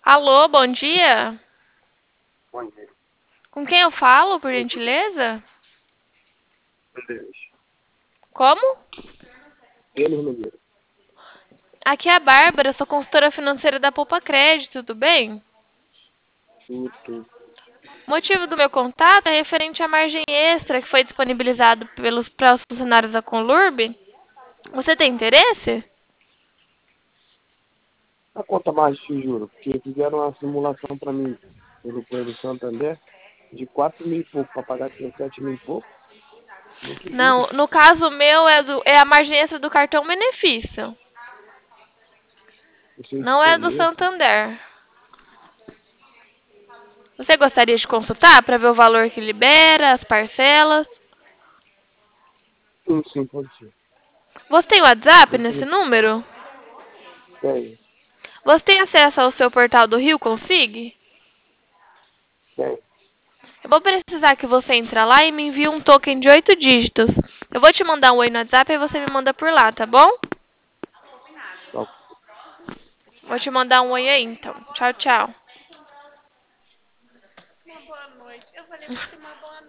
Alô, bom dia. Bom dia. Com quem eu falo, por gentileza? Deus. Como? Deus me livre. Aqui é a Bárbara, sou consultora financeira da Poupa Crédito, tudo bem? Tudo. O motivo do meu contato é referente à margem extra que foi disponibilizado para os funcionários da Conlurb. Você tem interesse? A conta mais de juros, porque fizeram uma simulação para mim pelo Santander de 4 mil e pouco para pagar 17 mil e pouco. Muito Não, juros. no caso meu é a margem extra do cartão benefício. Não sei se Não é do conheço. Santander. Você gostaria de consultar para ver o valor que libera, as parcelas? Sim, pode ser. Você tem WhatsApp Deixa nesse eu número? Tem, Você tem acesso ao seu portal do Rio Consig? tem. Eu vou precisar que você entre lá e me envie um token de 8 dígitos. Eu vou te mandar um oi no WhatsApp e você me manda por lá, tá bom? Tá. Vou te mandar um oi aí, então. Tchau, tchau.